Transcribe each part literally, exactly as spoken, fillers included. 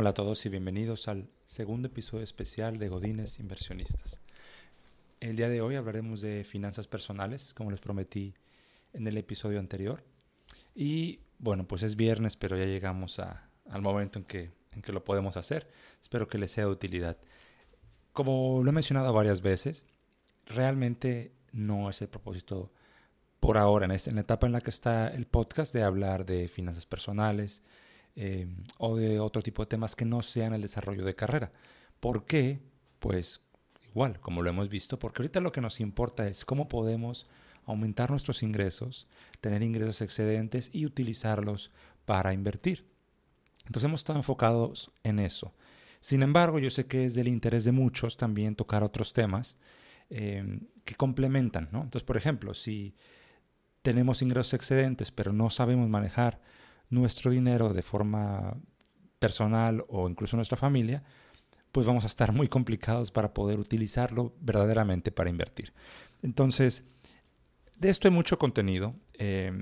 Hola a todos y bienvenidos al segundo episodio especial de Godines Inversionistas. El día de hoy hablaremos de finanzas personales, como les prometí en el episodio anterior. Y bueno, pues es viernes, pero ya llegamos a, al momento en que, en que lo podemos hacer. Espero que les sea de utilidad. Como lo he mencionado varias veces, realmente no es el propósito por ahora, en, este, en la etapa en la que está el podcast, de hablar de finanzas personales, Eh, o de otro tipo de temas que no sean el desarrollo de carrera. ¿Por qué? Pues igual, como lo hemos visto, porque ahorita lo que nos importa es cómo podemos aumentar nuestros ingresos, tener ingresos excedentes y utilizarlos para invertir. Entonces hemos estado enfocados en eso. Sin embargo, yo sé que es del interés de muchos también tocar otros temas eh, que complementan, ¿no? Entonces, por ejemplo, si tenemos ingresos excedentes pero no sabemos manejar nuestro dinero de forma personal o incluso nuestra familia, pues vamos a estar muy complicados para poder utilizarlo verdaderamente para invertir. Entonces, de esto hay mucho contenido eh,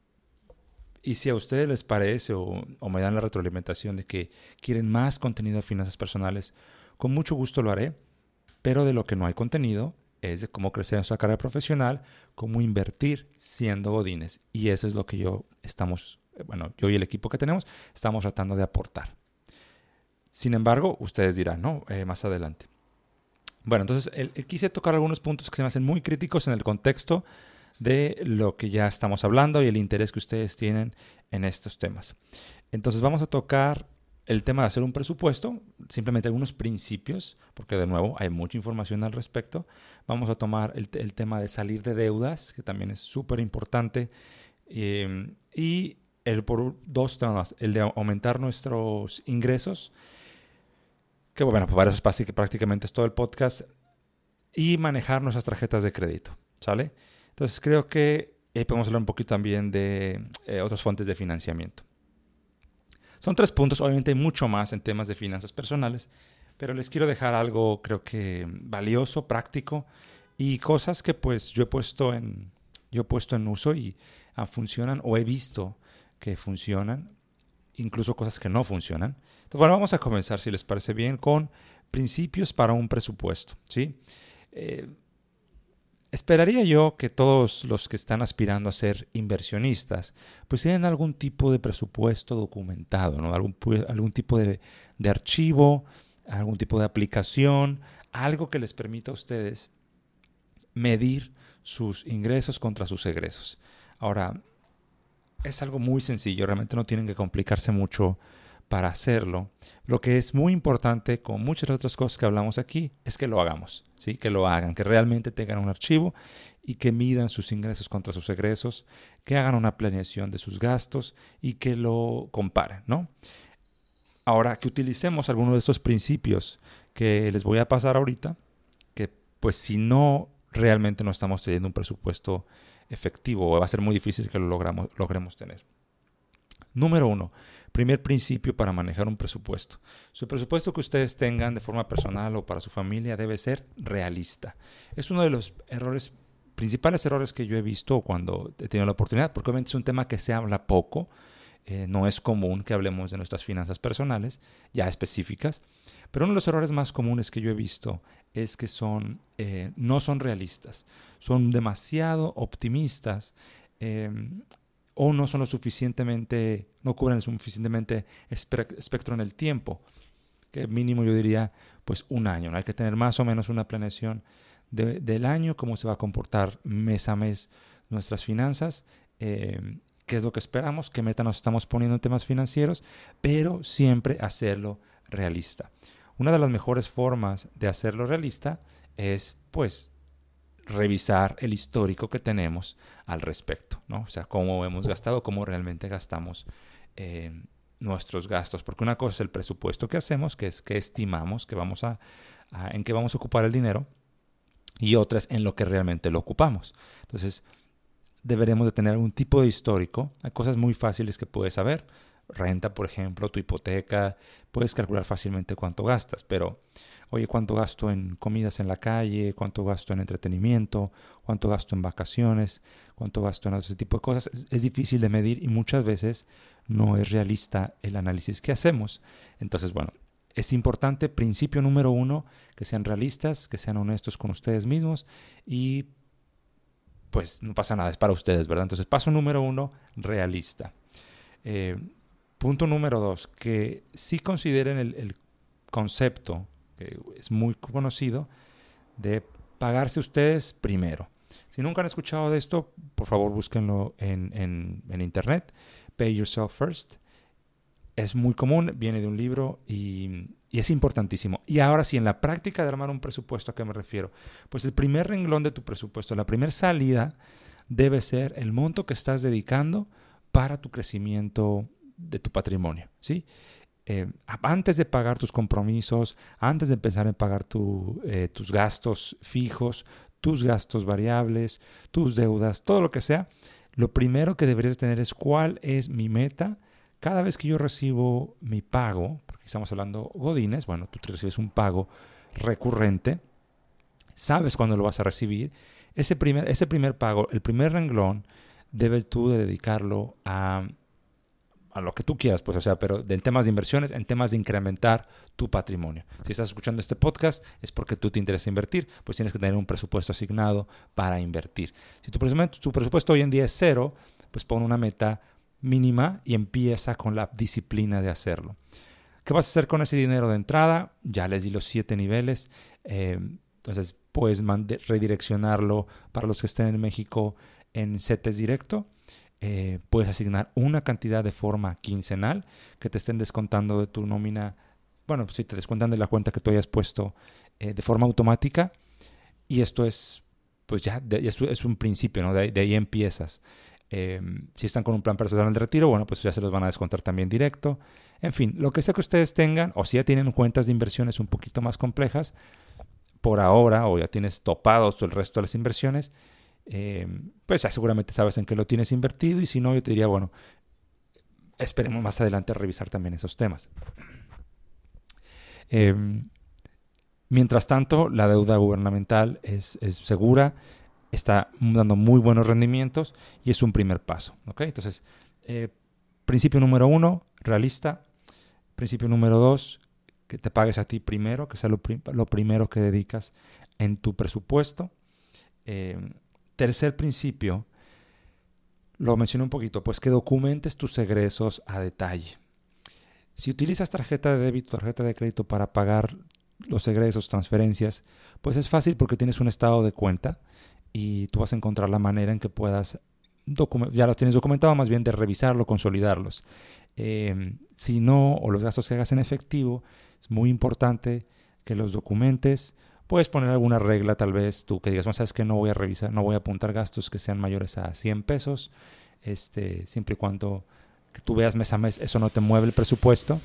y si a ustedes les parece o, o me dan la retroalimentación de que quieren más contenido de finanzas personales, con mucho gusto lo haré, pero de lo que no hay contenido es de cómo crecer en nuestra carrera profesional, cómo invertir siendo godines, y eso es lo que yo estamos bueno, yo y el equipo que tenemos estamos tratando de aportar. Sin embargo, ustedes dirán, ¿no? Eh, más adelante. Bueno, entonces el, el quise tocar algunos puntos que se me hacen muy críticos en el contexto de lo que ya estamos hablando y el interés que ustedes tienen en estos temas. Entonces vamos a tocar el tema de hacer un presupuesto, simplemente algunos principios, porque de nuevo hay mucha información al respecto. Vamos a tomar el, el tema de salir de deudas, que también es súper importante, eh, y el por dos temas, el de aumentar nuestros ingresos, que bueno, pues para eso es prácticamente es todo el podcast, y manejar nuestras tarjetas de crédito, ¿sale? Entonces creo que eh, podemos hablar un poquito también de eh, otras fuentes de financiamiento. Son tres puntos, obviamente hay mucho más en temas de finanzas personales, pero les quiero dejar algo creo que valioso, práctico, y cosas que pues yo he puesto en, yo he puesto en uso y ah, funcionan o he visto que funcionan, incluso cosas que no funcionan. Entonces, bueno, vamos a comenzar, si les parece bien, con principios para un presupuesto, ¿sí? Eh, esperaría yo que todos los que están aspirando a ser inversionistas, pues tienen algún tipo de presupuesto documentado, ¿no? Algún, algún tipo de, de archivo, algún tipo de aplicación, algo que les permita a ustedes medir sus ingresos contra sus egresos. Ahora, es algo muy sencillo, realmente no tienen que complicarse mucho para hacerlo. Lo que es muy importante, con muchas otras cosas que hablamos aquí, es que lo hagamos, ¿sí? Que lo hagan, que realmente tengan un archivo y que midan sus ingresos contra sus egresos, que hagan una planeación de sus gastos y que lo comparen, ¿no? Ahora, que utilicemos algunos de estos principios que les voy a pasar ahorita, que pues si no realmente no estamos teniendo un presupuesto efectivo, va a ser muy difícil que lo logramos, logremos tener. Número uno, primer principio para manejar un presupuesto. Su presupuesto que ustedes tengan de forma personal o para su familia debe ser realista. Es uno de los errores, principales errores que yo he visto cuando he tenido la oportunidad, porque obviamente es un tema que se habla poco. Eh, no es común que hablemos de nuestras finanzas personales ya específicas, pero uno de los errores más comunes que yo he visto es que son, eh, no son realistas, son demasiado optimistas eh, o no son lo suficientemente, no cubren el suficientemente espectro en el tiempo, que mínimo yo diría pues un año, ¿no? Hay que tener más o menos una planeación de, del año, cómo se va a comportar mes a mes nuestras finanzas, eh, qué es lo que esperamos, qué meta nos estamos poniendo en temas financieros, pero siempre hacerlo realista. Una de las mejores formas de hacerlo realista es, pues, revisar el histórico que tenemos al respecto, ¿no? O sea, cómo hemos gastado, cómo realmente gastamos eh, nuestros gastos. Porque una cosa es el presupuesto que hacemos, que es que estimamos que vamos a, a, en qué vamos a ocupar el dinero, y otra es en lo que realmente lo ocupamos. Entonces, deberemos de tener algún tipo de histórico. Hay cosas muy fáciles que puedes saber. Renta, por ejemplo, tu hipoteca. Puedes calcular fácilmente cuánto gastas, pero, oye, ¿cuánto gasto en comidas en la calle? ¿Cuánto gasto en entretenimiento? ¿Cuánto gasto en vacaciones? ¿Cuánto gasto en ese tipo de cosas? Es, es difícil de medir y muchas veces no es realista el análisis que hacemos. Entonces, bueno, es importante, principio número uno, que sean realistas, que sean honestos con ustedes mismos y pues no pasa nada, es para ustedes, ¿verdad? Entonces, paso número uno, realista. Eh, punto número dos, que sí consideren el, el concepto, que es muy conocido, de pagarse ustedes primero. Si nunca han escuchado de esto, por favor búsquenlo en, en, en internet. Pay Yourself First. Es muy común, viene de un libro y, y es importantísimo. Y ahora sí, en la práctica de armar un presupuesto, ¿a qué me refiero? Pues el primer renglón de tu presupuesto, la primera salida debe ser el monto que estás dedicando para tu crecimiento de tu patrimonio, ¿sí? Eh, antes de pagar tus compromisos, antes de empezar en pagar tu, eh, tus gastos fijos, tus gastos variables, tus deudas, todo lo que sea, lo primero que deberías tener es cuál es mi meta. Cada vez que yo recibo mi pago, porque estamos hablando godines, bueno, tú te recibes un pago recurrente, sabes cuándo lo vas a recibir. Ese primer, ese primer pago, el primer renglón, debes tú de dedicarlo a, a lo que tú quieras, pues, o sea, pero en temas de inversiones, en temas de incrementar tu patrimonio. Si estás escuchando este podcast es porque tú te interesa invertir, pues tienes que tener un presupuesto asignado para invertir. Si tu presupuesto, tu presupuesto hoy en día es cero, pues pon una meta mínima y empieza con la disciplina de hacerlo. ¿Qué vas a hacer con ese dinero de entrada? Ya les di los siete niveles. Eh, entonces puedes mande- redireccionarlo para los que estén en México en CETES directo. Eh, puedes asignar una cantidad de forma quincenal que te estén descontando de tu nómina. Bueno, pues si te descuentan de la cuenta que tú hayas puesto eh, de forma automática. Y esto es, pues ya, de, es, es un principio, ¿no? De ahí, de ahí empiezas. Eh, si están con un plan personal de retiro, bueno, pues ya se los van a descontar también directo. En fin, lo que sea que ustedes tengan, o si ya tienen cuentas de inversiones un poquito más complejas, por ahora, o ya tienes topados el resto de las inversiones, eh, pues ya seguramente sabes en qué lo tienes invertido, y si no, yo te diría, bueno, esperemos más adelante a revisar también esos temas. Eh, mientras tanto, la deuda gubernamental es, es segura, está dando muy buenos rendimientos y es un primer paso, ¿ok? Entonces, eh, principio número uno, realista. Principio número dos, que te pagues a ti primero, que sea lo, prim- lo primero que dedicas en tu presupuesto. Eh, tercer principio, lo mencioné un poquito, pues que documentes tus egresos a detalle. Si utilizas tarjeta de débito, tarjeta de crédito para pagar los egresos, transferencias, pues es fácil porque tienes un estado de cuenta y tú vas a encontrar la manera en que puedas, docu- ya los tienes documentado, más bien de revisarlo, consolidarlos. Eh, si no, o los gastos que hagas en efectivo, es muy importante que los documentes. Puedes poner alguna regla, tal vez tú que digas, no sabes que no voy a revisar, no voy a apuntar gastos que sean mayores a cien pesos, este, siempre y cuando que tú veas mes a mes, eso no te mueve el presupuesto.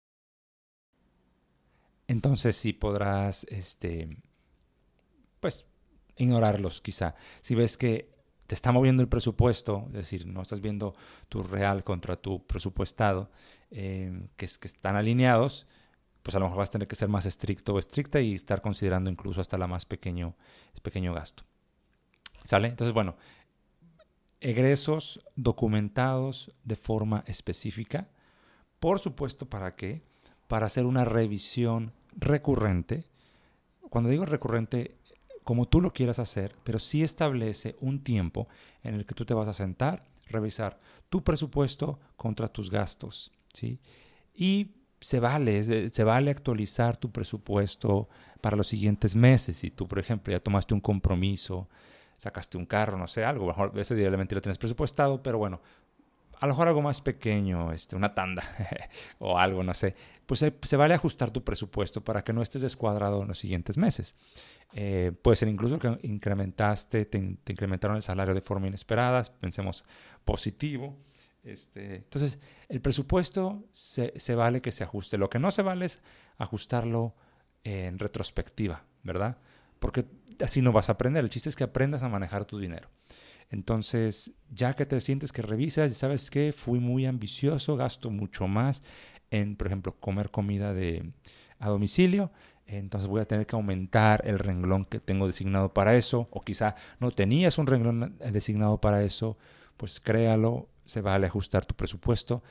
Entonces sí podrás, este, pues, ignorarlos quizá. Si ves que te está moviendo el presupuesto, es decir, no estás viendo tu real contra tu presupuestado, eh, que, es, que están alineados, pues a lo mejor vas a tener que ser más estricto o estricta y estar considerando incluso hasta la más pequeño, pequeño gasto. ¿Sale? Entonces, bueno, egresos documentados de forma específica. Por supuesto, ¿para qué? Para hacer una revisión recurrente. Cuando digo recurrente, como tú lo quieras hacer, pero sí establece un tiempo en el que tú te vas a sentar, revisar tu presupuesto contra tus gastos, ¿sí? Y se vale, se vale actualizar tu presupuesto para los siguientes meses. Si tú, por ejemplo, ya tomaste un compromiso, sacaste un carro, no sé, algo, a lo mejor ese idealmente lo tienes presupuestado, pero bueno, a lo mejor algo más pequeño, este, una tanda o algo, no sé, pues se, se vale ajustar tu presupuesto para que no estés descuadrado en los siguientes meses. Eh, puede ser incluso que incrementaste, te, te incrementaron el salario de forma inesperada, pensemos positivo. Este, entonces, el presupuesto se, se vale que se ajuste. Lo que no se vale es ajustarlo en retrospectiva, ¿verdad? Porque así no vas a aprender. El chiste es que aprendas a manejar tu dinero. Entonces, ya que te sientes que revisas y sabes que fui muy ambicioso, gasto mucho más en, por ejemplo, comer comida de, a domicilio, entonces voy a tener que aumentar el renglón que tengo designado para eso, o quizá no tenías un renglón designado para eso, pues créalo, se vale ajustar tu presupuesto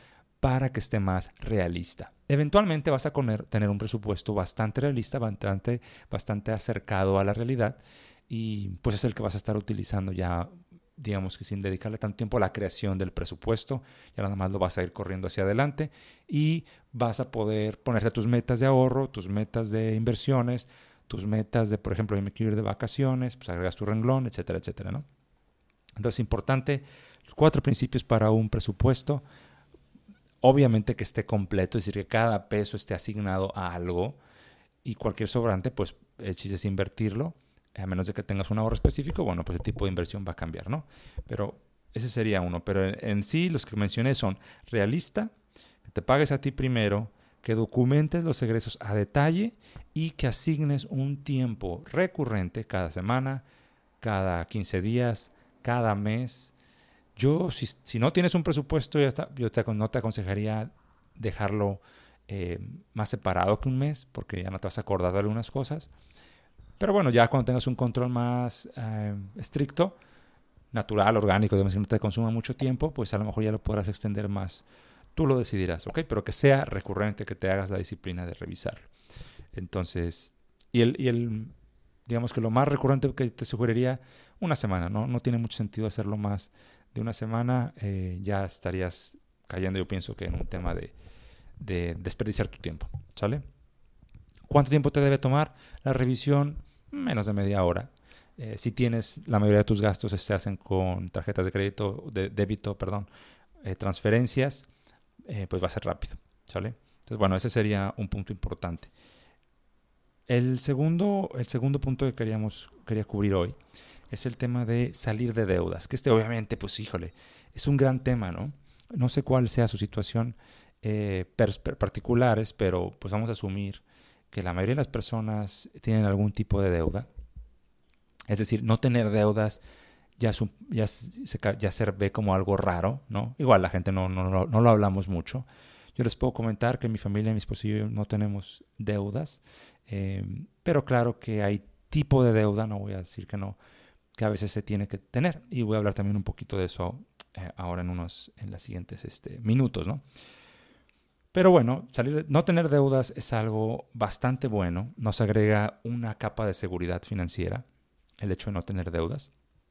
para que esté más realista. Eventualmente vas a tener un presupuesto bastante realista, bastante, bastante acercado a la realidad y pues es el que vas a estar utilizando ya, digamos que sin dedicarle tanto tiempo a la creación del presupuesto, ya nada más lo vas a ir corriendo hacia adelante y vas a poder ponerte tus metas de ahorro, tus metas de inversiones, tus metas de, por ejemplo, yo me quiero ir de vacaciones, pues agregas tu renglón, etcétera, etcétera, ¿no? Entonces, importante, los cuatro principios para un presupuesto. Obviamente que esté completo, es decir, que cada peso esté asignado a algo y cualquier sobrante, pues el chiste es invertirlo, a menos de que tengas un ahorro específico, bueno, pues el tipo de inversión va a cambiar, ¿no? Pero ese sería uno. Pero en, en sí, los que mencioné son realista, que te pagues a ti primero, que documentes los egresos a detalle y que asignes un tiempo recurrente cada semana, cada quince días, cada mes. Yo, si, si no tienes un presupuesto, ya está, yo te, no te aconsejaría dejarlo eh, más separado que un mes, porque ya no te vas a acordar de algunas cosas. Pero bueno, ya cuando tengas un control más eh, estricto, natural, orgánico, digamos que no te consuma mucho tiempo, pues a lo mejor ya lo podrás extender más. Tú lo decidirás, ¿ok? Pero que sea recurrente, que te hagas la disciplina de revisarlo. Entonces, y el, y el digamos que lo más recurrente que te sugeriría, una semana, ¿no? No tiene mucho sentido hacerlo más de una semana, eh, ya estarías cayendo, yo pienso que en un tema de, de desperdiciar tu tiempo, ¿sale? ¿Cuánto tiempo te debe tomar la revisión? Menos de media hora. Eh, si tienes, la mayoría de tus gastos se hacen con tarjetas de crédito, de débito, perdón, eh, transferencias, eh, pues va a ser rápido, ¿sale? Entonces, bueno, ese sería un punto importante. El segundo, el segundo punto que queríamos, quería cubrir hoy es el tema de salir de deudas, que este obviamente, pues híjole, es un gran tema, ¿no? No sé cuál sea su situación eh, per, per particulares, pero pues vamos a asumir que la mayoría de las personas tienen algún tipo de deuda. Es decir, no tener deudas ya, su, ya, se, ya se ve como algo raro, ¿no? Igual la gente no, no, no, no lo hablamos mucho. Yo les puedo comentar que mi familia, mi esposo y yo no tenemos deudas, eh, pero claro que hay tipo de deuda, no voy a decir que no, que a veces se tiene que tener. Y voy a hablar también un poquito de eso eh, ahora en unos, en los siguientes este, minutos, ¿no? Pero bueno, salir, no tener deudas es algo bastante bueno. Nos agrega una capa de seguridad financiera, el hecho de no tener deudas.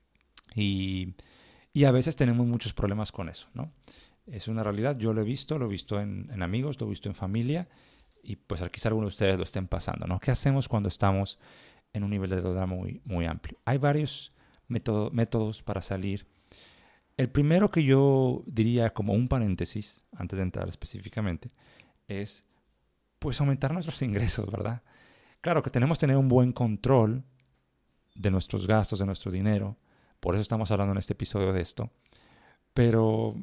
Y, y a veces tenemos muchos problemas con eso, ¿no? Es una realidad, yo lo he visto, lo he visto en, en amigos, lo he visto en familia y pues quizá algunos de ustedes lo estén pasando, ¿no? ¿Qué hacemos cuando estamos en un nivel de deuda muy, muy amplio? Hay varios método, métodos para salir. El primero que yo diría como un paréntesis, antes de entrar específicamente, es pues aumentar nuestros ingresos, ¿verdad? Claro que tenemos que tener un buen control de nuestros gastos, de nuestro dinero, por eso estamos hablando en este episodio de esto, pero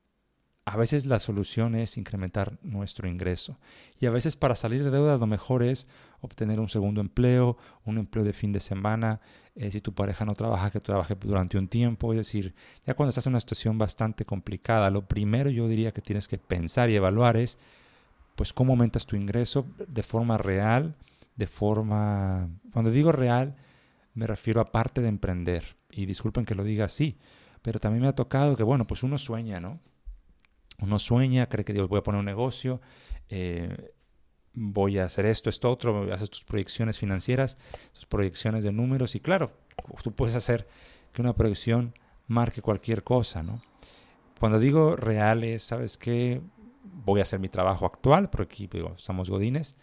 a veces la solución es incrementar nuestro ingreso. Y a veces para salir de deudas lo mejor es obtener un segundo empleo, un empleo de fin de semana. Eh, si tu pareja no trabaja, que trabaje durante un tiempo. Es decir, ya cuando estás en una situación bastante complicada, lo primero yo diría que tienes que pensar y evaluar es pues cómo aumentas tu ingreso de forma real, de forma... Cuando digo real, me refiero a parte de emprender. Y disculpen que lo diga así, pero también me ha tocado que, bueno, pues uno sueña, ¿no? Uno sueña, cree que voy a poner un negocio, eh, voy a hacer esto, esto, otro, haces tus proyecciones financieras, tus proyecciones de números y claro, tú puedes hacer que una proyección marque cualquier cosa, ¿no? Cuando digo reales, ¿sabes qué? Voy a hacer mi trabajo actual, porque aquí digo, estamos godines,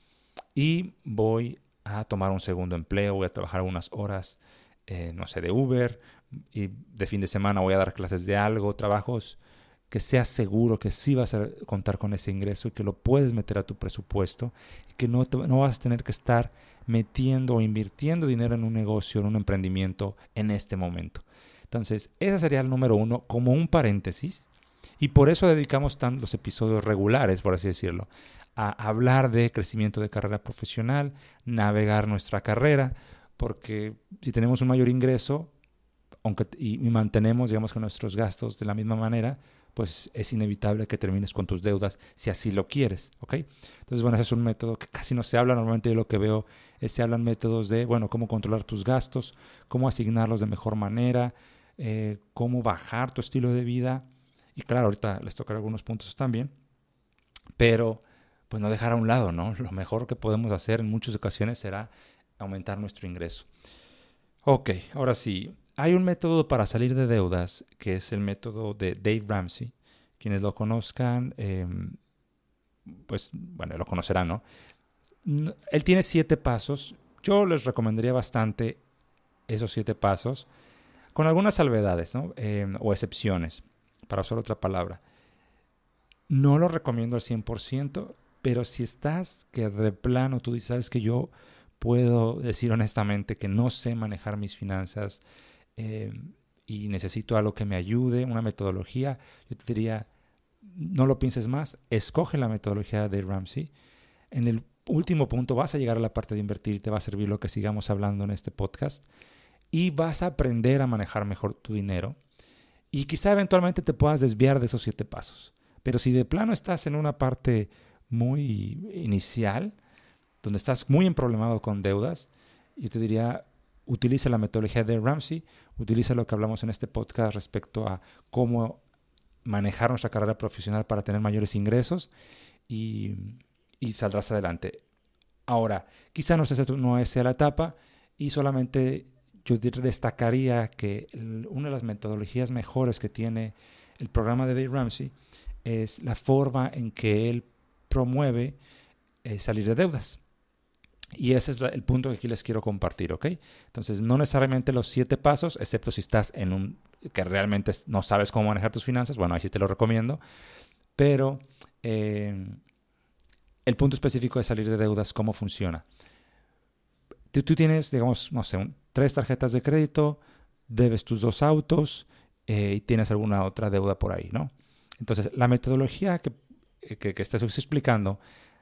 y voy a tomar un segundo empleo, voy a trabajar unas horas, eh, no sé, de Uber, y de fin de semana voy a dar clases de algo, trabajos que seas seguro que sí vas a contar con ese ingreso y que lo puedes meter a tu presupuesto y que no, te, no vas a tener que estar metiendo o invirtiendo dinero en un negocio, en un emprendimiento en este momento. Entonces, ese sería el número uno como un paréntesis y por eso dedicamos tan los episodios regulares, por así decirlo, a hablar de crecimiento de carrera profesional, navegar nuestra carrera, porque si tenemos un mayor ingreso aunque, y, y mantenemos, digamos, que nuestros gastos de la misma manera, pues es inevitable que termines con tus deudas si así lo quieres, ¿ok? Entonces, bueno, ese es un método que casi no se habla. Normalmente yo lo que veo es se hablan métodos de, bueno, cómo controlar tus gastos, cómo asignarlos de mejor manera, eh, cómo bajar tu estilo de vida. Y claro, ahorita les tocaré algunos puntos también. pero pues no dejar a un lado, ¿no? Lo mejor que podemos hacer en muchas ocasiones será aumentar nuestro ingreso. Ok, ahora sí, hay un método para salir de deudas que es el método de Dave Ramsey. Quienes lo conozcan, eh, pues bueno, lo conocerán, ¿no? Él tiene siete pasos. Yo les recomendaría bastante esos siete pasos, con algunas salvedades, ¿no? Eh, o excepciones, para usar otra palabra. No lo recomiendo al cien por ciento, pero si estás que de plano tú dices, sabes que yo puedo decir honestamente que no sé manejar mis finanzas eh, y necesito algo que me ayude, una metodología, yo te diría, no lo pienses más, escoge la metodología de Ramsey. En el último punto vas a llegar a la parte de invertir y te va a servir lo que sigamos hablando en este podcast y vas a aprender a manejar mejor tu dinero y quizá eventualmente te puedas desviar de esos siete pasos. Pero si de plano estás en una parte muy inicial, donde estás muy emproblemado con deudas, yo te diría, utiliza la metodología de Ramsey, utiliza lo que hablamos en este podcast respecto a cómo manejar nuestra carrera profesional para tener mayores ingresos y, y saldrás adelante. Ahora, quizá no sea, no sea la etapa y solamente yo destacaría que el, una de las metodologías mejores que tiene el programa de Dave Ramsey es la forma en que él promueve eh, salir de deudas. Y ese es la, el punto que aquí les quiero compartir, ¿ok? Entonces, no necesariamente los siete pasos, excepto si estás en un que realmente no sabes cómo manejar tus finanzas, bueno, ahí sí te lo recomiendo, pero eh, el punto específico de salir de deudas, ¿cómo funciona? Tú, tú tienes, digamos, no sé, un, tres tarjetas de crédito, debes tus dos autos eh, y tienes alguna otra deuda por ahí, ¿no? Entonces, la metodología que, que, que estoy explicando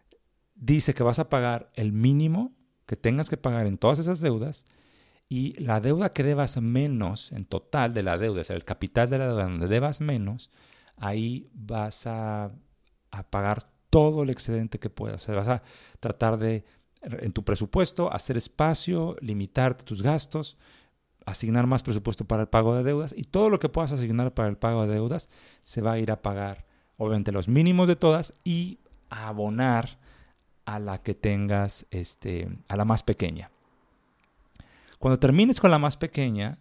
dice que vas a pagar el mínimo que tengas que pagar en todas esas deudas y la deuda que debas menos en total de la deuda, o sea, el capital de la deuda donde debas menos, ahí vas a, a pagar todo el excedente que puedas. O sea, vas a tratar de, en tu presupuesto, hacer espacio, limitarte tus gastos, asignar más presupuesto para el pago de deudas y todo lo que puedas asignar para el pago de deudas se va a ir a pagar, obviamente, los mínimos de todas y a abonar a la que tengas, este, a la más pequeña. Cuando termines con la más pequeña,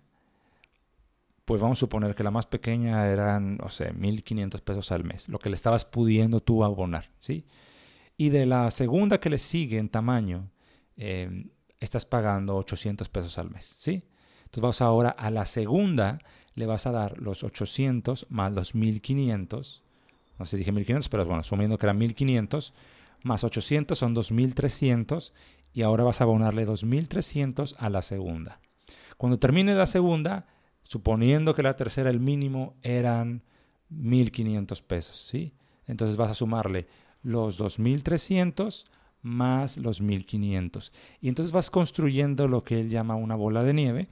pues vamos a suponer que la más pequeña eran, no sé, mil quinientos pesos al mes, lo que le estabas pudiendo tú abonar, ¿sí? Y de la segunda que le sigue en tamaño, eh, estás pagando ochocientos pesos al mes, ¿sí? Entonces vas ahora a la segunda, le vas a dar los ochocientos más los mil quinientos, no sé, dije mil quinientos, pero bueno, asumiendo que eran mil quinientos, más ochocientos son dos mil trescientos y ahora vas a abonarle dos mil trescientos a la segunda. Cuando termine la segunda, suponiendo que la tercera, el mínimo, eran mil quinientos pesos, ¿sí? Entonces vas a sumarle los dos mil trescientos más los mil quinientos. Y entonces vas construyendo lo que él llama una bola de nieve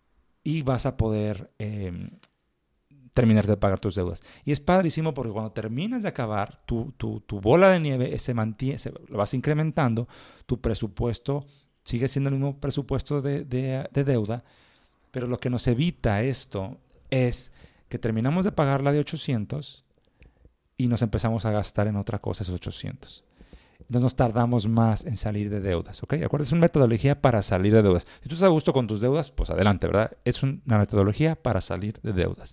y vas a poder eh, terminar de pagar tus deudas. Y es padrísimo porque cuando terminas de acabar, tu, tu, tu bola de nieve se mantiene, se, lo vas incrementando, tu presupuesto sigue siendo el mismo presupuesto de, de, de deuda, pero lo que nos evita esto es que terminamos de pagar la de ochocientos y nos empezamos a gastar en otra cosa esos ochocientos. Entonces nos tardamos más en salir de deudas, ¿ok? Acuérdense, es una metodología para salir de deudas. Si tú estás a gusto con tus deudas, pues adelante, ¿verdad? Es una metodología para salir de deudas.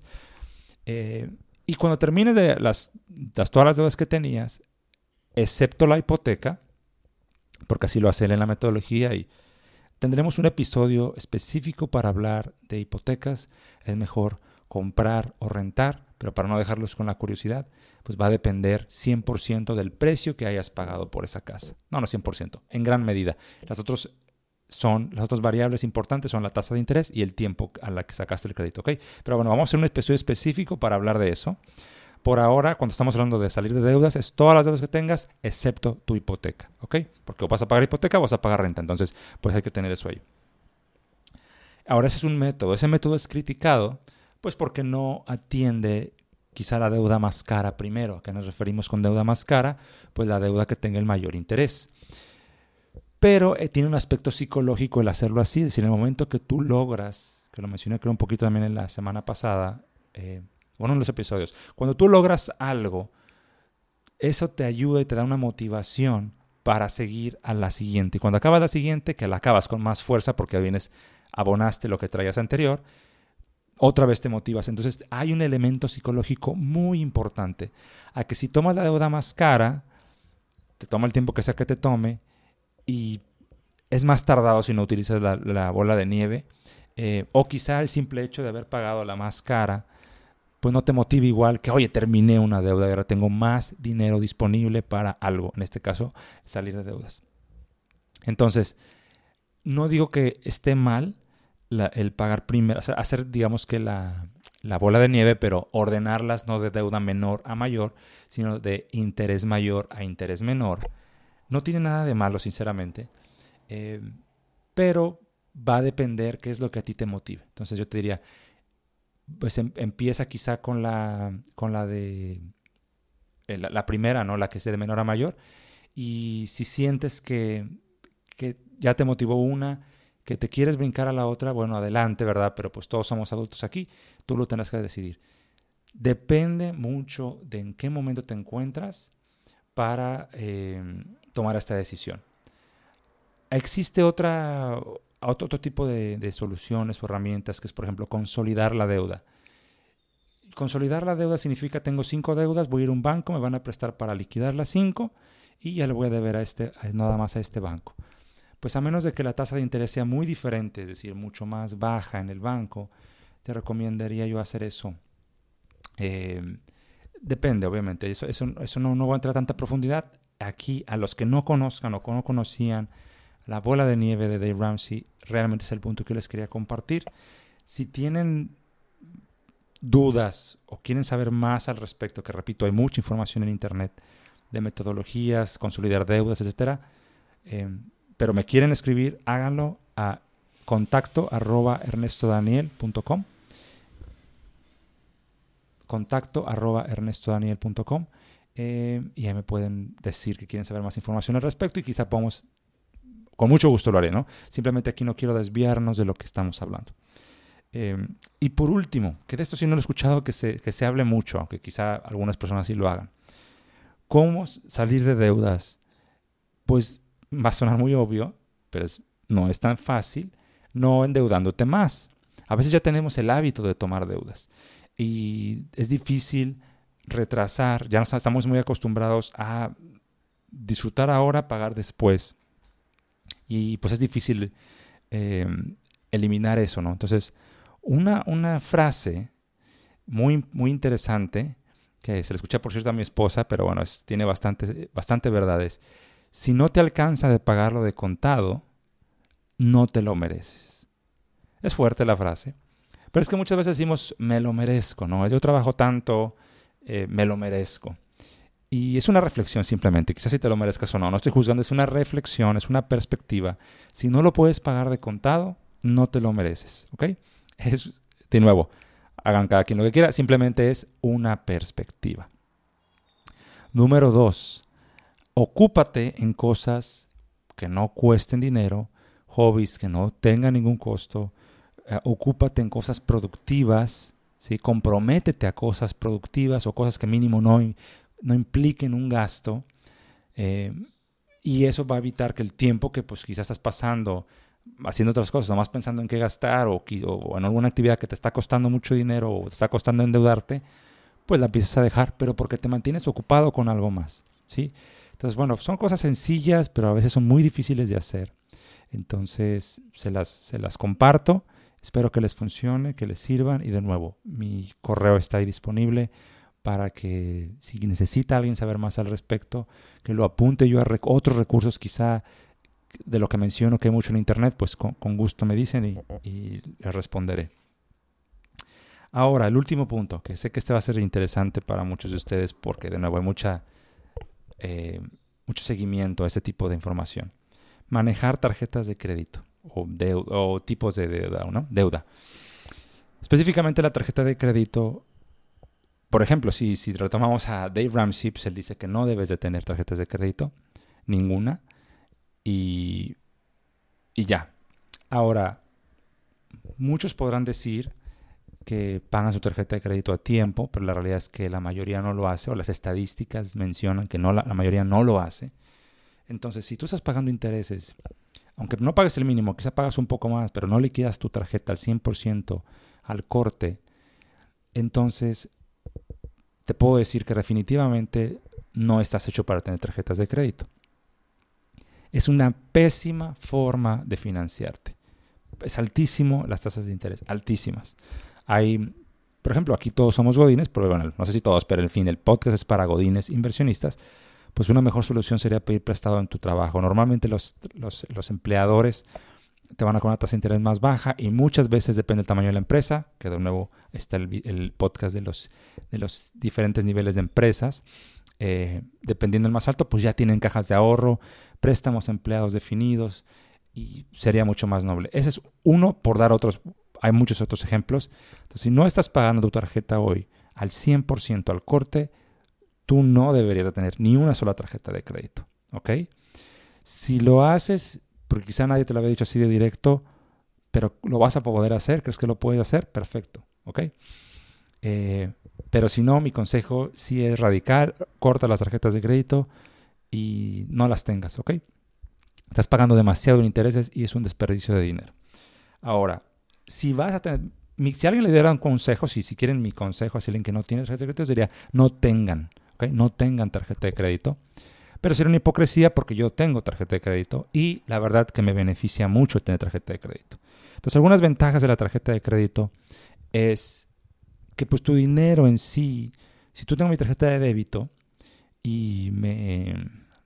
Eh, y cuando termines de las, las, todas las deudas que tenías, excepto la hipoteca, porque así lo hace él en la metodología y tendremos un episodio específico para hablar de hipotecas. Es mejor comprar o rentar, pero para no dejarlos con la curiosidad, pues va a depender cien por ciento del precio que hayas pagado por esa casa. No, no cien por ciento, en gran medida. Las otras son, las otras variables importantes son la tasa de interés y el tiempo a la que sacaste el crédito, ¿ok? Pero bueno, vamos a hacer un episodio específico para hablar de eso. Por ahora, cuando estamos hablando de salir de deudas, es todas las deudas que tengas, excepto tu hipoteca, ¿ok? Porque o vas a pagar hipoteca o vas a pagar renta. Entonces, pues hay que tener eso ahí. Ahora, ese es un método. Ese método es criticado, pues porque no atiende quizá la deuda más cara primero. ¿A qué nos referimos con deuda más cara? Pues la deuda que tenga el mayor interés. Pero eh, tiene un aspecto psicológico el hacerlo así. Es decir, en el momento que tú logras, que lo mencioné creo un poquito también en la semana pasada, eh, bueno, en los episodios, cuando tú logras algo eso te ayuda y te da una motivación para seguir a la siguiente. Y cuando acabas la siguiente, que la acabas con más fuerza porque vienes, abonaste lo que traías anterior, otra vez te motivas. Entonces hay un elemento psicológico muy importante a que si tomas la deuda más cara, te toma el tiempo que sea que te tome y es más tardado si no utilizas la, la bola de nieve, eh, o quizá el simple hecho de haber pagado la más cara pues no te motiva igual que, oye, terminé una deuda y ahora tengo más dinero disponible para algo, en este caso salir de deudas. Entonces, no digo que esté mal la, el pagar primero, o sea, hacer digamos que la, la bola de nieve, pero ordenarlas no de deuda menor a mayor, sino de interés mayor a interés menor. No tiene nada de malo, sinceramente, eh, pero va a depender qué es lo que a ti te motive. Entonces yo te diría, pues em, empieza quizá con la, con la de eh, la, la primera, ¿no? La que es de menor a mayor. Y si sientes que, que ya te motivó una, que te quieres brincar a la otra, bueno, adelante, ¿verdad? Pero pues todos somos adultos aquí, tú lo tendrás que decidir. Depende mucho de en qué momento te encuentras para eh, tomar esta decisión. Existe otra, otro, otro tipo de, de soluciones o herramientas que es, por ejemplo, consolidar la deuda. Consolidar la deuda significa tengo cinco deudas, voy a ir a un banco, me van a prestar para liquidar las cinco y ya le voy a deber a este, a, nada más a este banco. Pues a menos de que la tasa de interés sea muy diferente, es decir, mucho más baja en el banco, te recomendaría yo hacer eso. Eh, depende, obviamente, eso, eso, eso no, no va a entrar a tanta profundidad. Aquí, a los que no conozcan o no conocían la bola de nieve de Dave Ramsey, realmente es el punto que les quería compartir. Si tienen dudas o quieren saber más al respecto, que repito, hay mucha información en internet de metodologías, consolidar deudas, etcétera, eh, pero me quieren escribir, háganlo a contacto arroba ernestodaniel punto com contacto arroba ernestodaniel punto com eh, y ahí me pueden decir que quieren saber más información al respecto y quizá podamos, con mucho gusto lo haré, ¿no? Simplemente aquí no quiero desviarnos de lo que estamos hablando. Eh, y por último, que de esto sí no lo he escuchado que se, que se hable mucho, aunque quizá algunas personas sí lo hagan. ¿Cómo salir de deudas? Pues va a sonar muy obvio, pero es, no es tan fácil no endeudándote más. A veces ya tenemos el hábito de tomar deudas y es difícil retrasar, ya nos, estamos muy acostumbrados a disfrutar ahora, pagar después. Y pues es difícil eh, eliminar eso, ¿no? Entonces, una, una frase muy, muy interesante, que se le escucha por cierto a mi esposa, pero bueno, es, tiene bastante, bastante verdades. Si no te alcanza de pagarlo de contado, no te lo mereces. Es fuerte la frase, pero es que muchas veces decimos, me lo merezco, ¿no? Yo trabajo tanto, eh, me lo merezco. Y es una reflexión simplemente, quizás si te lo merezcas o no, no estoy juzgando, es una reflexión, es una perspectiva. Si no lo puedes pagar de contado, no te lo mereces, ¿ok? Es, de nuevo, hagan cada quien lo que quiera, simplemente es una perspectiva. Número dos, ocúpate en cosas que no cuesten dinero, hobbies que no tengan ningún costo, eh, ocúpate en cosas productivas, ¿sí? Comprométete a cosas productivas o cosas que mínimo no, no impliquen un gasto, eh, y eso va a evitar que el tiempo que pues quizás estás pasando haciendo otras cosas, nomás pensando en qué gastar o, o en alguna actividad que te está costando mucho dinero o te está costando endeudarte, pues la empiezas a dejar, pero porque te mantienes ocupado con algo más, ¿sí? Entonces, bueno, son cosas sencillas, pero a veces son muy difíciles de hacer. Entonces, se las, se las comparto. Espero que les funcione, que les sirvan. Y de nuevo, mi correo está ahí disponible para que si necesita alguien saber más al respecto, que lo apunte yo a rec- otros recursos quizá de lo que menciono que hay mucho en internet, pues con, con gusto me dicen y, y les responderé. Ahora, el último punto, que sé que este va a ser interesante para muchos de ustedes porque de nuevo hay mucha, eh, mucho seguimiento a ese tipo de información. Manejar tarjetas de crédito o, deuda, o tipos de deuda, ¿no? Deuda. Específicamente la tarjeta de crédito, por ejemplo, si, si retomamos a Dave Ramsey, pues él dice que no debes de tener tarjetas de crédito, ninguna, y, y ya. Ahora, muchos podrán decir que pagan su tarjeta de crédito a tiempo, pero la realidad es que la mayoría no lo hace, o las estadísticas mencionan que no, la, la mayoría no lo hace. Entonces, si tú estás pagando intereses, aunque no pagues el mínimo, quizá pagas un poco más, pero no liquidas tu tarjeta al cien por ciento al corte, entonces te puedo decir que definitivamente no estás hecho para tener tarjetas de crédito. Es una pésima forma de financiarte. Es altísimo las tasas de interés, altísimas. Hay, por ejemplo, aquí todos somos godines, pero bueno, no sé si todos, pero en fin, el podcast es para godines inversionistas. Pues una mejor solución sería pedir prestado en tu trabajo. Normalmente los, los, los empleadores te van a cobrar una tasa de interés más baja y muchas veces depende del tamaño de la empresa, que de nuevo está el, el podcast de los, de los diferentes niveles de empresas. Eh, dependiendo del más alto, pues ya tienen cajas de ahorro, préstamos a empleados definidos y sería mucho más noble. Ese es uno por dar otros. Hay muchos otros ejemplos. Entonces, si no estás pagando tu tarjeta hoy al cien por ciento al corte, tú no deberías de tener ni una sola tarjeta de crédito, ¿ok? Si lo haces, porque quizá nadie te lo había dicho así de directo, pero lo vas a poder hacer, ¿crees que lo puedes hacer? Perfecto, ¿ok? Eh, pero si no, mi consejo sí es radical, corta las tarjetas de crédito y no las tengas, ¿ok? Estás pagando demasiado en intereses y es un desperdicio de dinero. Ahora, si vas a tener, si alguien le diera un consejo, si, si quieren mi consejo, si alguien que no tiene tarjeta de crédito, diría no tengan, ¿ok? No tengan tarjeta de crédito. Pero sería una hipocresía porque yo tengo tarjeta de crédito y la verdad que me beneficia mucho tener tarjeta de crédito. Entonces, algunas ventajas de la tarjeta de crédito es que pues tu dinero en sí, si tú tengo mi tarjeta de débito y me,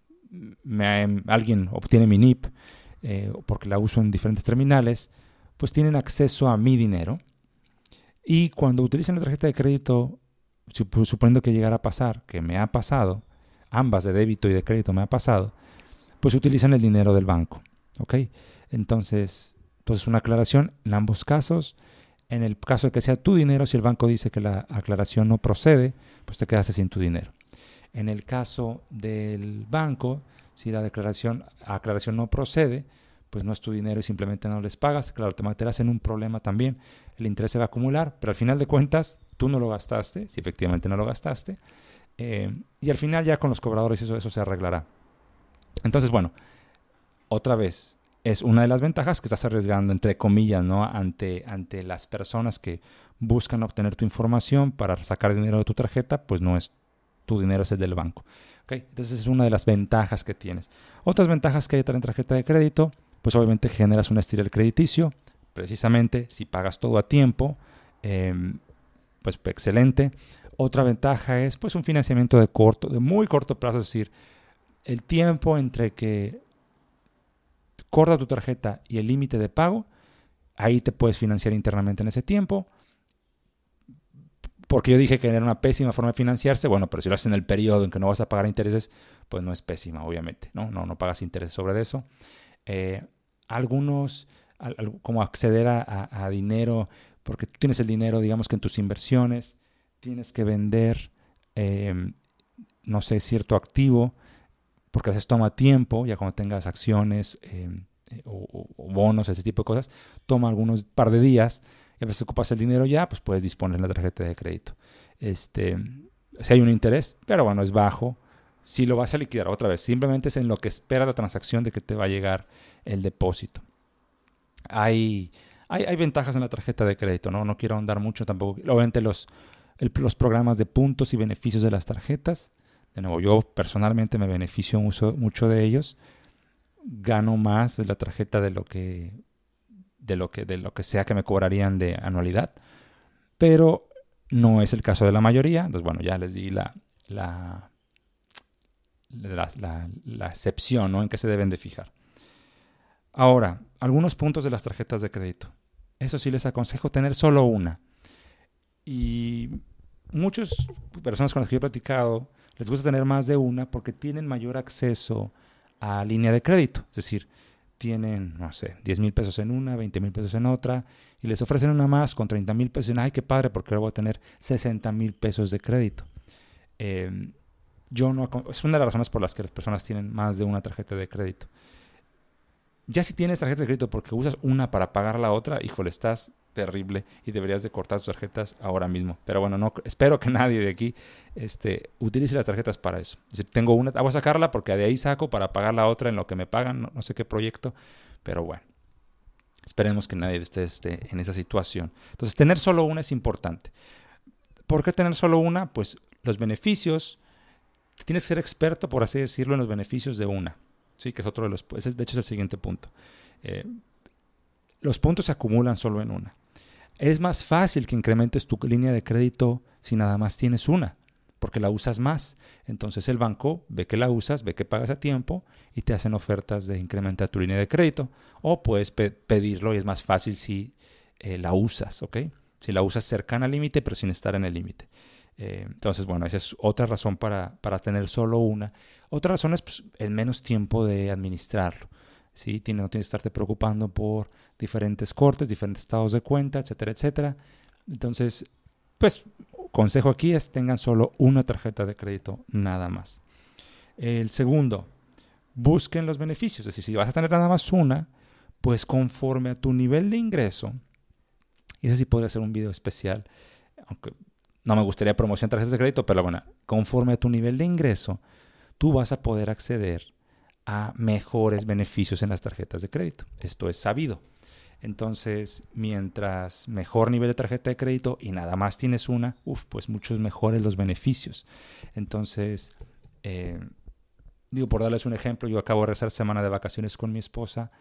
me alguien obtiene mi N I P eh, porque la uso en diferentes terminales, pues tienen acceso a mi dinero y cuando utilizan la tarjeta de crédito, suponiendo que llegara a pasar, que me ha pasado, ambas de débito y de crédito me ha pasado, pues utilizan el dinero del banco, ¿ok? Entonces, entonces una aclaración en ambos casos. En el caso de que sea tu dinero, si el banco dice que la aclaración no procede, pues te quedaste sin tu dinero. En el caso del banco, si la declaración, aclaración no procede, pues no es tu dinero y simplemente no les pagas. Claro, te meterás en un problema también. El interés se va a acumular, pero al final de cuentas, tú no lo gastaste, si efectivamente no lo gastaste. Eh, y al final ya con los cobradores eso, eso se arreglará. Entonces, bueno, otra vez, es una de las ventajas que estás arriesgando, entre comillas, ¿no? Ante, ante las personas que buscan obtener tu información para sacar dinero de tu tarjeta, pues no es tu dinero, es el del banco. ¿Okay? Entonces es una de las ventajas que tienes. Otras ventajas que hay en tarjeta de crédito, pues obviamente generas un historial crediticio. Precisamente si pagas todo a tiempo, eh, pues excelente. Otra ventaja es pues un financiamiento de corto, de muy corto plazo, es decir, el tiempo entre que corta tu tarjeta y el límite de pago, ahí te puedes financiar internamente en ese tiempo. Porque yo dije que era una pésima forma de financiarse, bueno, pero si lo haces en el periodo en que no vas a pagar intereses, pues no es pésima, obviamente, ¿no? No, no pagas intereses sobre eso. Eh, algunos, al, como acceder a, a, a dinero, porque tú tienes el dinero, digamos que en tus inversiones, tienes que vender, eh, no sé, cierto activo, porque a veces toma tiempo, ya cuando tengas acciones eh, o, o bonos, ese tipo de cosas, toma algunos par de días y a veces ocupas el dinero ya, pues puedes disponer en la tarjeta de crédito. Este, si hay un interés, pero bueno, es bajo. Si lo vas a liquidar otra vez, simplemente es en lo que espera la transacción de que te va a llegar el depósito. Hay, hay, hay ventajas en la tarjeta de crédito, ¿no? No quiero ahondar mucho tampoco. Obviamente los, el, los programas de puntos y beneficios de las tarjetas. De nuevo, yo personalmente me beneficio mucho, mucho de ellos. Gano más de la tarjeta de lo que, de lo que, de lo que sea que me cobrarían de anualidad. Pero no es el caso de la mayoría. Entonces, bueno, ya les di la, la, la, la, la excepción, ¿no? En que se deben de fijar. Ahora, algunos puntos de las tarjetas de crédito. Eso sí les aconsejo tener solo una. Y muchas personas con las que yo he platicado les gusta tener más de una porque tienen mayor acceso a línea de crédito. Es decir, tienen, no sé, diez mil pesos en una, veinte mil pesos en otra, y les ofrecen una más con treinta mil pesos. Y, ay, qué padre, porque ahora voy a tener sesenta mil pesos de crédito. Eh, yo no, es una de las razones por las que las personas tienen más de una tarjeta de crédito. Ya si tienes tarjeta de crédito porque usas una para pagar la otra, híjole, estás terrible y deberías de cortar tus tarjetas ahora mismo. Pero bueno, no espero que nadie de aquí este, utilice las tarjetas para eso. Es decir, tengo una, voy a sacarla porque de ahí saco para pagar la otra en lo que me pagan, no, no sé qué proyecto, pero bueno. Esperemos que nadie esté, esté en esa situación. Entonces, tener solo una es importante. ¿Por qué tener solo una? Pues los beneficios, tienes que ser experto, por así decirlo, en los beneficios de una. Sí, que es otro de los, de hecho es el siguiente punto. Eh, los puntos se acumulan solo en una. Es más fácil que incrementes tu línea de crédito si nada más tienes una, porque la usas más. Entonces el banco ve que la usas, ve que pagas a tiempo y te hacen ofertas de incrementar tu línea de crédito. O puedes pe- pedirlo y es más fácil si eh, la usas, ¿ok? Si la usas cercana al límite, pero sin estar en el límite. Eh, entonces, bueno, esa es otra razón para, para tener solo una. Otra razón es pues, el menos tiempo de administrarlo. ¿Sí? Tiene, no tienes que estarte preocupando por diferentes cortes, diferentes estados de cuenta, etcétera, etcétera. Entonces, pues, consejo aquí es tengan solo una tarjeta de crédito nada más. El segundo, busquen los beneficios. Es decir, si vas a tener nada más una, pues conforme a tu nivel de ingreso, y ese sí podría ser un video especial, aunque no me gustaría promocionar tarjetas de crédito, pero bueno, conforme a tu nivel de ingreso, tú vas a poder acceder a mejores beneficios en las tarjetas de crédito. Esto es sabido. Entonces, mientras mejor nivel de tarjeta de crédito y nada más tienes una, uf, pues muchos mejores los beneficios. Entonces, eh, digo, por darles un ejemplo, yo acabo de regresar semana de vacaciones con mi esposa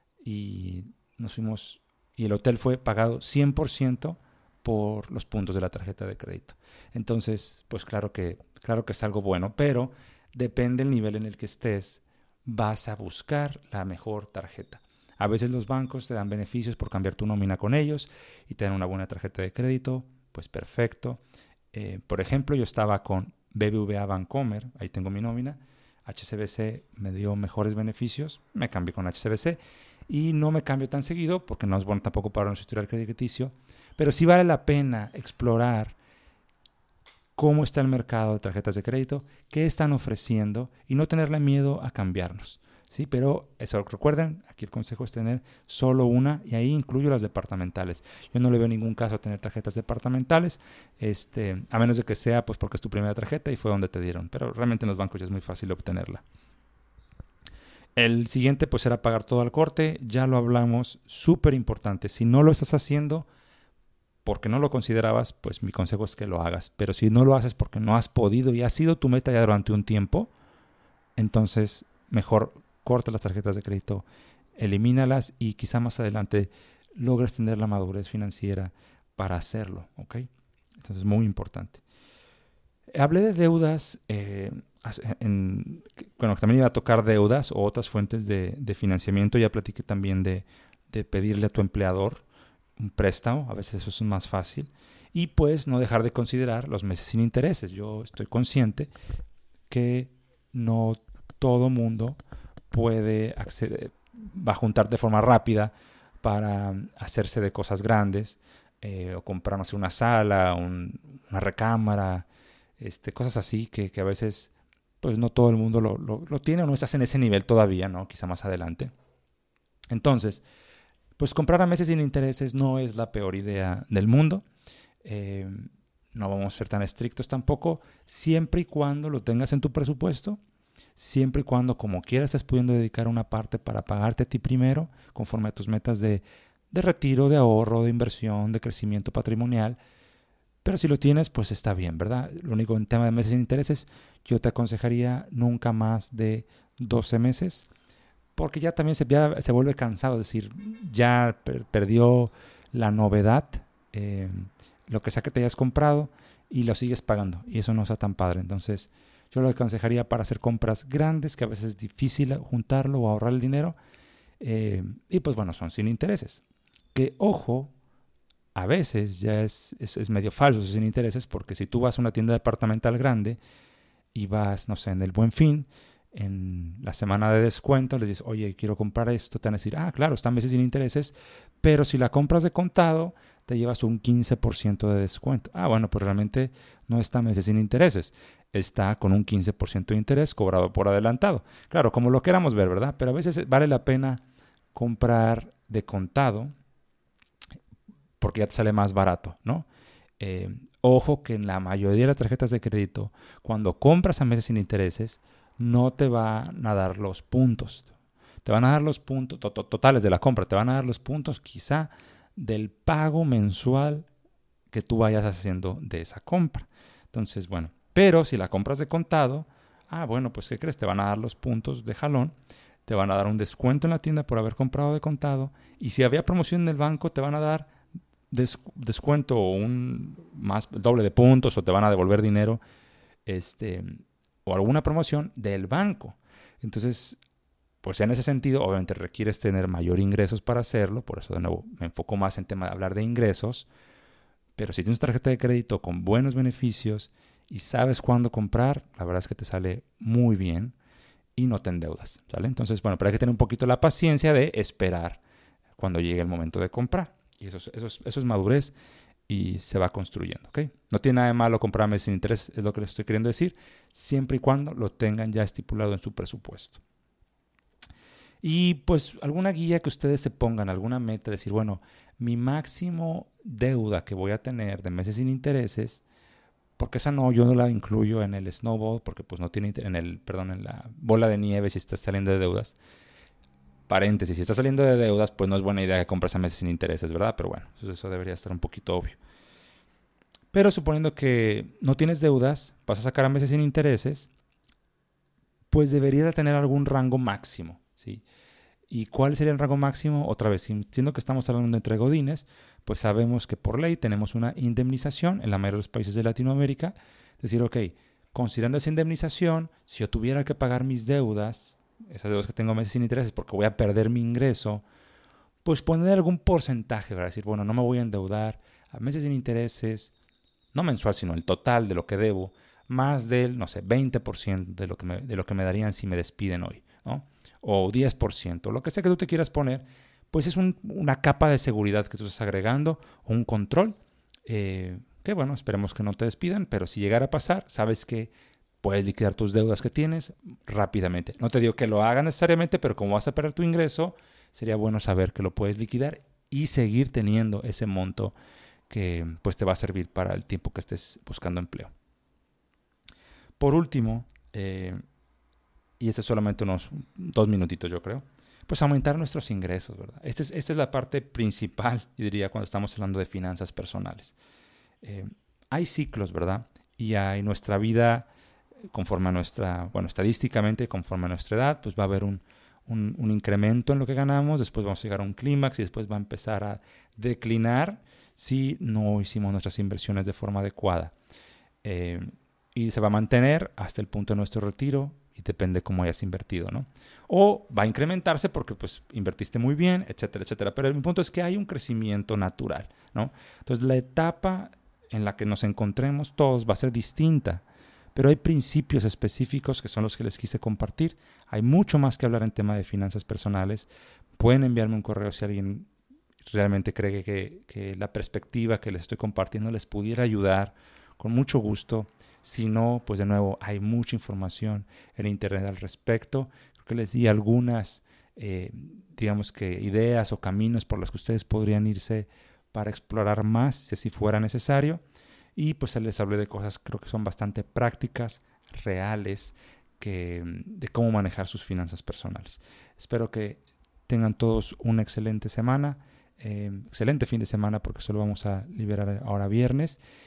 y nos fuimos, y el hotel fue pagado cien por ciento por los puntos de la tarjeta de crédito. Entonces, pues claro que, claro que es algo bueno, pero depende del nivel en el que estés, vas a buscar la mejor tarjeta. A veces los bancos te dan beneficios por cambiar tu nómina con ellos y te dan una buena tarjeta de crédito, pues perfecto. Eh, por ejemplo, yo estaba con B B V A Bancomer, ahí tengo mi nómina. H S B C me dio mejores beneficios, me cambié con H S B C y no me cambio tan seguido porque no es bueno tampoco para nuestro historial crediticio, pero sí vale la pena explorar cómo está el mercado de tarjetas de crédito, qué están ofreciendo y no tenerle miedo a cambiarnos. Sí, pero eso recuerden, aquí el consejo es tener solo una y ahí incluyo las departamentales. Yo no le veo ningún caso a tener tarjetas departamentales, este, a menos de que sea pues porque es tu primera tarjeta y fue donde te dieron, pero realmente en los bancos ya es muy fácil obtenerla. El siguiente pues era pagar todo al corte, ya lo hablamos, súper importante. Si no lo estás haciendo porque no lo considerabas, pues mi consejo es que lo hagas. Pero si no lo haces porque no has podido y ha sido tu meta ya durante un tiempo, entonces mejor corta las tarjetas de crédito, elimínalas y quizá más adelante logres tener la madurez financiera para hacerlo, ¿ok? Entonces es muy importante. Hablé de deudas, eh, en, bueno, también iba a tocar deudas o otras fuentes de, de financiamiento. Ya platiqué también de, de pedirle a tu empleador un préstamo, a veces eso es más fácil. Y pues no dejar de considerar los meses sin intereses. Yo estoy consciente que no todo mundo puede acceder, va a juntar de forma rápida para hacerse de cosas grandes, eh, o comprarnos una sala, un, una recámara, este, cosas así que, que a veces pues no todo el mundo lo, lo, lo tiene o no estás en ese nivel todavía, ¿no? Quizá más adelante. Entonces, pues comprar a meses sin intereses no es la peor idea del mundo. Eh, no vamos a ser tan estrictos tampoco, siempre y cuando lo tengas en tu presupuesto, siempre y cuando como quieras estés pudiendo dedicar una parte para pagarte a ti primero, conforme a tus metas de, de retiro, de ahorro, de inversión, de crecimiento patrimonial. Pero si lo tienes, pues está bien, ¿verdad? Lo único en tema de meses sin intereses, yo te aconsejaría nunca más de doce meses, porque ya también se, ya se vuelve cansado, es decir, ya per- perdió la novedad, eh, lo que sea que te hayas comprado y lo sigues pagando y eso no está tan padre. Entonces yo lo aconsejaría para hacer compras grandes, que a veces es difícil juntarlo o ahorrar el dinero, eh, y pues bueno, son sin intereses. Que ojo, a veces ya es, es, es medio falso sin intereses, porque si tú vas a una tienda departamental grande y vas, no sé, en el Buen Fin, en la semana de descuento, les dices, oye, quiero comprar esto, te van a decir, ah, claro, están meses sin intereses, pero si la compras de contado, te llevas un quince por ciento de descuento. Ah, bueno, pues realmente no está meses sin intereses, está con un quince por ciento de interés cobrado por adelantado. Claro, como lo queramos ver, ¿verdad? Pero a veces vale la pena comprar de contado porque ya te sale más barato, ¿no? Eh, ojo que en la mayoría de las tarjetas de crédito, cuando compras a meses sin intereses, no te van a dar los puntos. Te van a dar los puntos to- to- totales de la compra, te van a dar los puntos quizá del pago mensual que tú vayas haciendo de esa compra. Entonces, bueno, pero si la compras de contado, ah, bueno, pues ¿qué crees? Te van a dar los puntos de jalón, te van a dar un descuento en la tienda por haber comprado de contado, y si había promoción en el banco, te van a dar des- descuento o un más doble de puntos, o te van a devolver dinero, este, o alguna promoción del banco. Entonces, pues en ese sentido, obviamente requieres tener mayor ingresos para hacerlo, por eso de nuevo me enfoco más en tema de hablar de ingresos, pero si tienes tarjeta de crédito con buenos beneficios y sabes cuándo comprar, la verdad es que te sale muy bien y no te endeudas, ¿sale? Entonces, bueno, pero hay que tener un poquito la paciencia de esperar cuando llegue el momento de comprar. Y eso es, eso es, eso es madurez y se va construyendo, ¿ok? No tiene nada de malo comprar a meses sin interés, es lo que les estoy queriendo decir, siempre y cuando lo tengan ya estipulado en su presupuesto. Y pues alguna guía que ustedes se pongan, alguna meta, decir, bueno, mi máximo deuda que voy a tener de meses sin intereses, porque esa no, yo no la incluyo en el snowball, porque pues no tiene, en el, perdón, en la bola de nieve si estás saliendo de deudas. Paréntesis, si estás saliendo de deudas, pues no es buena idea que compres a meses sin intereses, ¿verdad? Pero bueno, eso debería estar un poquito obvio. Pero suponiendo que no tienes deudas, vas a sacar a meses sin intereses, pues deberías tener algún rango máximo, ¿sí? ¿Y cuál sería el rango máximo? Otra vez, siendo que estamos hablando entre godines, pues sabemos que por ley tenemos una indemnización en la mayoría de los países de Latinoamérica. Es decir, ok, considerando esa indemnización, si yo tuviera que pagar mis deudas, esas deudas que tengo meses sin intereses porque voy a perder mi ingreso, pues poner algún porcentaje, ¿verdad? Decir, bueno, no me voy a endeudar a meses sin intereses, no mensual, sino el total de lo que debo, más del, no sé, veinte por ciento de lo que me, de lo que me darían si me despiden hoy, ¿no? O diez por ciento, lo que sea que tú te quieras poner, pues es un, una capa de seguridad que tú estás agregando, un control, eh, que bueno, esperemos que no te despidan, pero si llegara a pasar, sabes que puedes liquidar tus deudas que tienes rápidamente. No te digo que lo hagas necesariamente, pero como vas a perder tu ingreso, sería bueno saber que lo puedes liquidar y seguir teniendo ese monto que pues te va a servir para el tiempo que estés buscando empleo. Por último, eh, y este es solamente unos dos minutitos yo creo, pues aumentar nuestros ingresos, ¿verdad? Esta es, esta es la parte principal, yo diría, cuando estamos hablando de finanzas personales. Eh, hay ciclos, ¿verdad? Y hay nuestra vida, conforme a nuestra, bueno, estadísticamente, conforme a nuestra edad, pues va a haber un, un, un incremento en lo que ganamos, después vamos a llegar a un clímax y después va a empezar a declinar si no hicimos nuestras inversiones de forma adecuada. Eh, y se va a mantener hasta el punto de nuestro retiro y depende cómo hayas invertido, ¿no? O va a incrementarse porque pues invertiste muy bien, etcétera, etcétera. Pero mi punto es que hay un crecimiento natural, ¿no? Entonces la etapa en la que nos encontremos todos va a ser distinta, pero hay principios específicos que son los que les quise compartir. Hay mucho más que hablar en tema de finanzas personales. Pueden enviarme un correo si alguien realmente cree que, que la perspectiva que les estoy compartiendo les pudiera ayudar, con mucho gusto. Si no, pues de nuevo, hay mucha información en internet al respecto. Creo que les di algunas, eh, digamos que ideas o caminos por los que ustedes podrían irse para explorar más, si así fuera necesario. Y pues les hablé de cosas creo que son bastante prácticas, reales, que, de cómo manejar sus finanzas personales. Espero que tengan todos una excelente semana. Eh, excelente fin de semana porque solo vamos a liberar ahora viernes